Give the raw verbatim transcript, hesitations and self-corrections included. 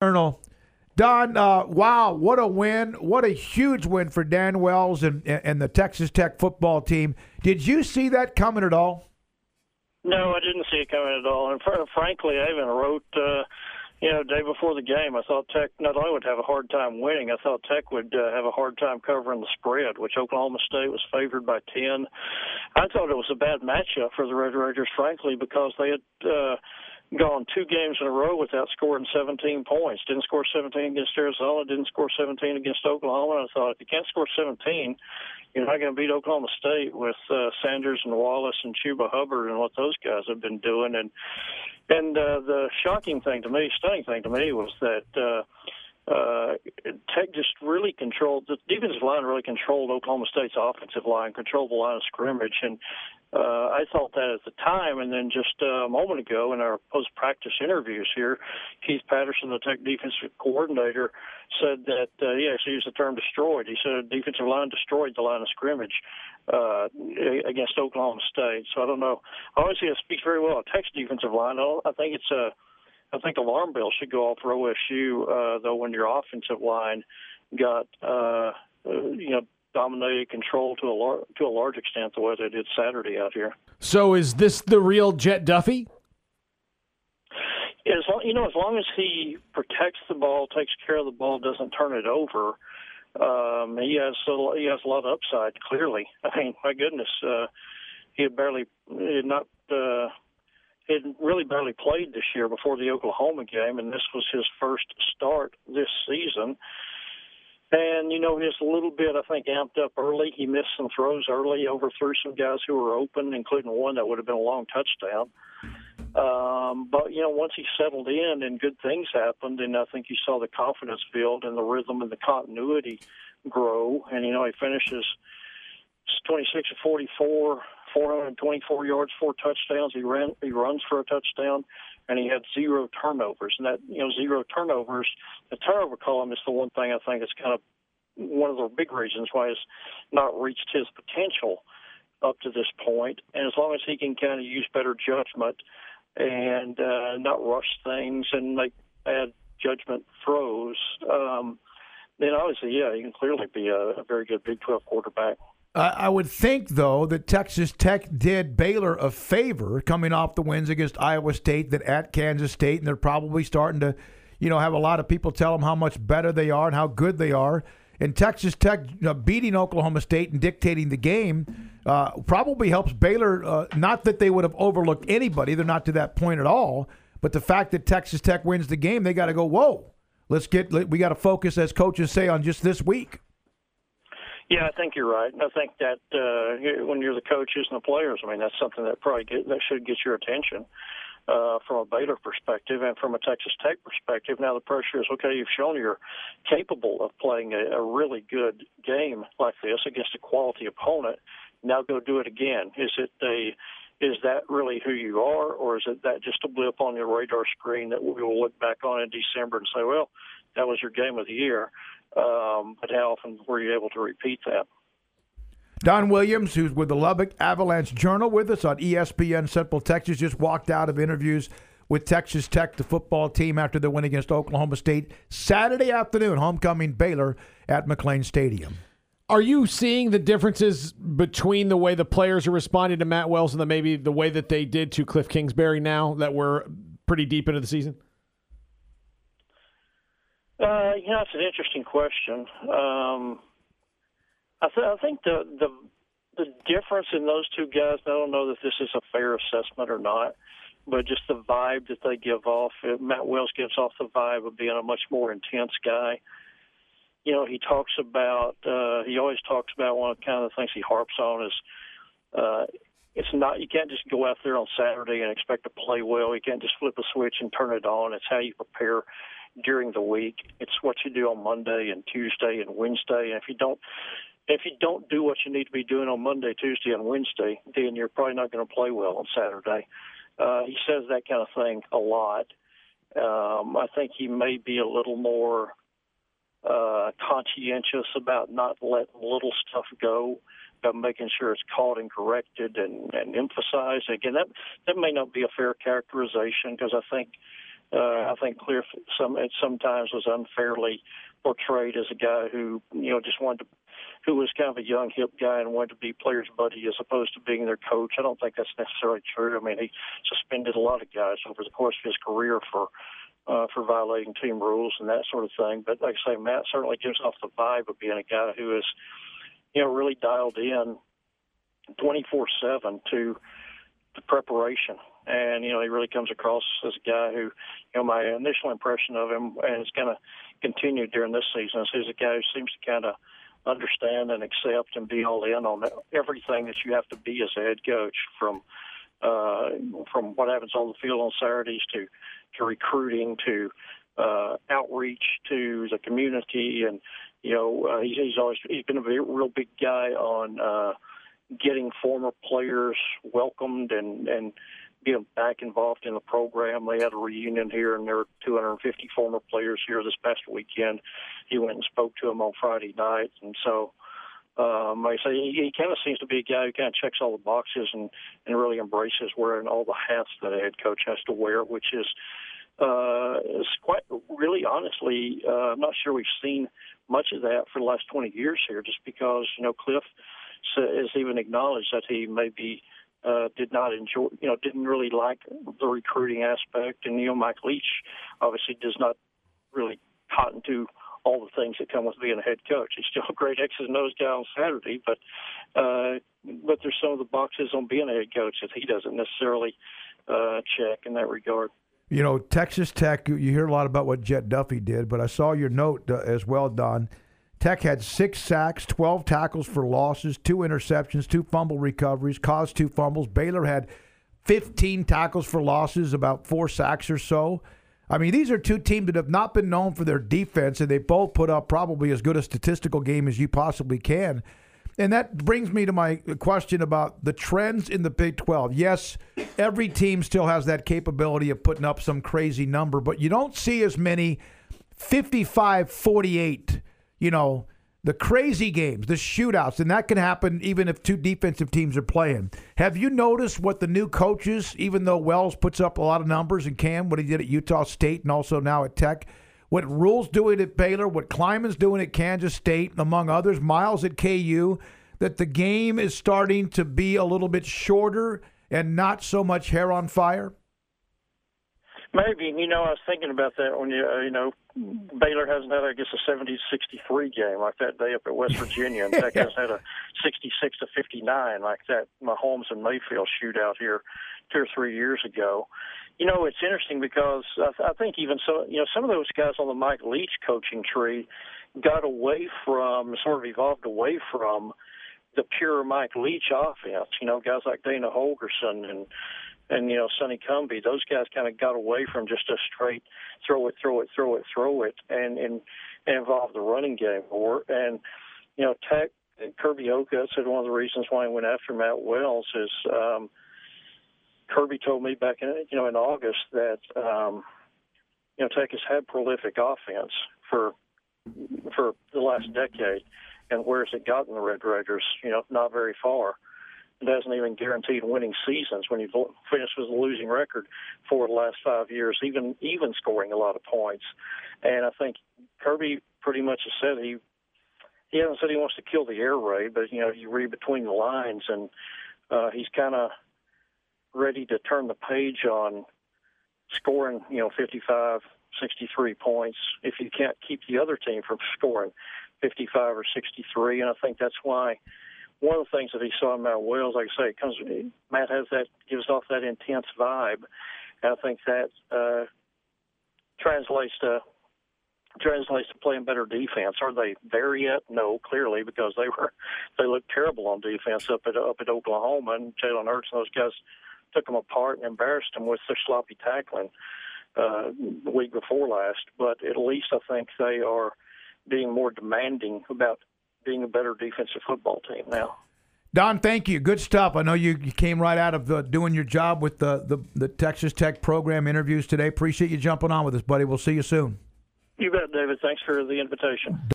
Journal. Don, uh, wow, what a win. What a huge win for Dan Wells and, and the Texas Tech football team. Did you see that coming at all? No, I didn't see it coming at all. And fr- frankly, I even wrote, uh, you know, day before the game, I thought Tech not only would have a hard time winning, I thought Tech would uh, have a hard time covering the spread, which Oklahoma State was favored by ten. I thought it was a bad matchup for the Red Raiders, frankly, because they had uh, – gone two games in a row without scoring seventeen points. Didn't score seventeen against Arizona, didn't score seventeen against Oklahoma. I thought, if you can't score seventeen, you're not going to beat Oklahoma State with uh, Sanders and Wallace and Chuba Hubbard and what those guys have been doing. And and uh, the shocking thing to me, stunning thing to me, was that uh, uh, Tech just really controlled, the defensive line really controlled Oklahoma State's offensive line, controlled the line of scrimmage. And Uh, I thought that at the time, and then just uh, a moment ago in our post-practice interviews here, Keith Patterson, the Tech defensive coordinator, said that uh, he actually used the term destroyed. He said the defensive line destroyed the line of scrimmage uh, against Oklahoma State. So I don't know. Obviously, it speaks very well of Tech's defensive line. I, don't, I think it's a, I think alarm bells should go off for O S U, uh, though, when your offensive line got, uh, uh, you know, dominated control to a lar- to a large extent the way they did Saturday out here. So is this the real Jet Duffy? As long, you know, as long as he protects the ball, takes care of the ball, doesn't turn it over, um, he has a, he has a lot of upside. Clearly, I mean, my goodness, uh, he had barely he had not uh, he had really barely played this year before the Oklahoma game, and this was his first start this season. And, you know, he's a little bit, I think, amped up early. He missed some throws early, overthrew some guys who were open, including one that would have been a long touchdown. Um, but, you know, once he settled in and good things happened, and I think you saw the confidence build and the rhythm and the continuity grow. And, you know, he finishes twenty-six of forty-four, four hundred twenty-four yards, four touchdowns. He ran, he runs for a touchdown. And he had zero turnovers. And that, you know, zero turnovers, the turnover column is the one thing I think is kind of one of the big reasons why he's not reached his potential up to this point. And as long as he can kind of use better judgment and uh, not rush things and make bad judgment throws, um, then obviously, yeah, he can clearly be a, a very good Big twelve quarterback. I would think, though, that Texas Tech did Baylor a favor coming off the wins against Iowa State, that at Kansas State, and they're probably starting to, you know, have a lot of people tell them how much better they are and how good they are. And Texas Tech, you know, beating Oklahoma State and dictating the game uh, probably helps Baylor. Uh, not that they would have overlooked anybody; they're not to that point at all. But the fact that Texas Tech wins the game, they got to go, whoa, let's get. We got to focus, as coaches say, on just this week. Yeah, I think you're right. I think that uh, when you're the coaches and the players, I mean, that's something that probably get, that should get your attention uh, from a Baylor perspective and from a Texas Tech perspective. Now the pressure is, okay, you've shown you're capable of playing a, a really good game like this against a quality opponent. Now go do it again. Is it a is that really who you are, or is it that just a blip on your radar screen that we will look back on in December and say, well, that was your game of the year? Um, but how often were you able to repeat that? Don Williams, who's with the Lubbock Avalanche Journal, with us on E S P N Central Texas, just walked out of interviews with Texas Tech, the football team, after the win against Oklahoma State Saturday afternoon, homecoming Baylor at McLean Stadium. Are you seeing the differences between the way the players are responding to Matt Wells and the, maybe the way that they did to Cliff Kingsbury now that we're pretty deep into the season? Uh, you know, it's an interesting question. Um, I, th- I think the, the the difference in those two guys, I don't know that this is a fair assessment or not, but just the vibe that they give off. Matt Wells gives off the vibe of being a much more intense guy. You know, he talks about, uh, he always talks about one of the kind of things he harps on is uh, it's not, you can't just go out there on Saturday and expect to play well. You can't just flip a switch and turn it on. It's how you prepare during the week. It's what you do on Monday and Tuesday and Wednesday. And if you don't, if you don't do what you need to be doing on Monday, Tuesday, and Wednesday, then you're probably not going to play well on Saturday. Uh, he says that kind of thing a lot. Um, I think he may be a little more uh, conscientious about not letting little stuff go, about making sure it's caught and corrected and, and emphasized. Again, that that may not be a fair characterization, because I think uh, I think Cliff some it sometimes was unfairly portrayed as a guy who you know just wanted to, who was kind of a young hip guy and wanted to be players' buddy as opposed to being their coach. I don't think that's necessarily true. I mean, he suspended a lot of guys over the course of his career for uh, for violating team rules and that sort of thing. But like I say, Matt certainly gives off the vibe of being a guy who is, you know, really dialed in twenty-four seven to the preparation. And, you know, he really comes across as a guy who, you know, my initial impression of him, and it's kind of continued during this season, is he's a guy who seems to kind of understand and accept and be all in on everything that you have to be as a head coach, from uh, from what happens on the field on Saturdays to, to recruiting to uh, outreach to the community. And, you know, uh, he's, he's always he's been a very, real big guy on uh, getting former players welcomed and, and getting back involved in the program. They had a reunion here, and there were two hundred fifty former players here this past weekend. He went and spoke to them on Friday night. And so, um, like I say, he, he kind of seems to be a guy who kind of checks all the boxes and, and really embraces wearing all the hats that a head coach has to wear, which is, uh, is quite really, honestly, uh, I'm not sure we've seen much of that for the last twenty years here, just because, you know, Cliff has even acknowledged that he maybe uh, did not enjoy, you know, didn't really like the recruiting aspect. And, you know, Mike Leach obviously does not really cotton to all the things that come with being a head coach. He's still a great X's and O's guy on Saturday, but uh, but there's some of the boxes on being a head coach that he doesn't necessarily uh, check in that regard. You know, Texas Tech, you hear a lot about what Jet Duffy did, but I saw your note uh, as well, Don. Tech had six sacks, twelve tackles for losses, two interceptions, two fumble recoveries, caused two fumbles. Baylor had fifteen tackles for losses, about four sacks or so. I mean, these are two teams that have not been known for their defense, and they both put up probably as good a statistical game as you possibly can. And that brings me to my question about the trends in the Big twelve. Yes, every team still has that capability of putting up some crazy number, but you don't see as many fifty-five forty-eight, you know, the crazy games, the shootouts, and that can happen even if two defensive teams are playing. Have you noticed what the new coaches, even though Wells puts up a lot of numbers and Cam, what he did at Utah State and also now at Tech, what Rule's doing at Baylor, what Kleiman's doing at Kansas State, among others, Miles at K U, that the game is starting to be a little bit shorter and not so much hair on fire? Maybe. You know, I was thinking about that when, you, uh, you know, Baylor hasn't had, I guess, a seventy to sixty-three game like that day up at West Virginia, and Tech hasn't had a sixty-six to fifty-nine like that Mahomes and Mayfield shootout here two or three years ago. You know, it's interesting because I, th- I think even so, you know, some of those guys on the Mike Leach coaching tree got away from, sort of evolved away from the pure Mike Leach offense. You know, guys like Dana Holgerson and And, you know, Sonny Cumbie, those guys kind of got away from just a straight throw it, throw it, throw it, throw it, and, and, and involve the running game more. And, you know, Tech, Kirby Oka said one of the reasons why he went after Matt Wells is um, Kirby told me back in, you know, in August that, um, you know, Tech has had prolific offense for for the last decade. And where's it gotten the Red Raiders? You know, not very far. It hasn't even guaranteed winning seasons when you've finished with a losing record for the last five years, even even scoring a lot of points. And I think Kirby pretty much has said he he hasn't said he wants to kill the air raid, but, you know, you read between the lines, and uh, he's kind of ready to turn the page on scoring, you know, fifty-five, sixty-three points if you can't keep the other team from scoring fifty-five or sixty-three. And I think that's why one of the things that he saw in Matt Wells, like I say, it comes. Matt has that, gives off that intense vibe, and I think that uh, translates to translates to playing better defense. Are they there yet? No, clearly, because they were they looked terrible on defense up at up at Oklahoma, and Jalen Hurts and those guys took them apart and embarrassed them with their sloppy tackling uh, the week before last. But at least I think they are being more demanding about being a better defensive football team now. Don, thank you. Good stuff. I know you, you came right out of the, doing your job with the, the, the Texas Tech program interviews today. Appreciate you jumping on with us, buddy. We'll see you soon. You bet, David. Thanks for the invitation.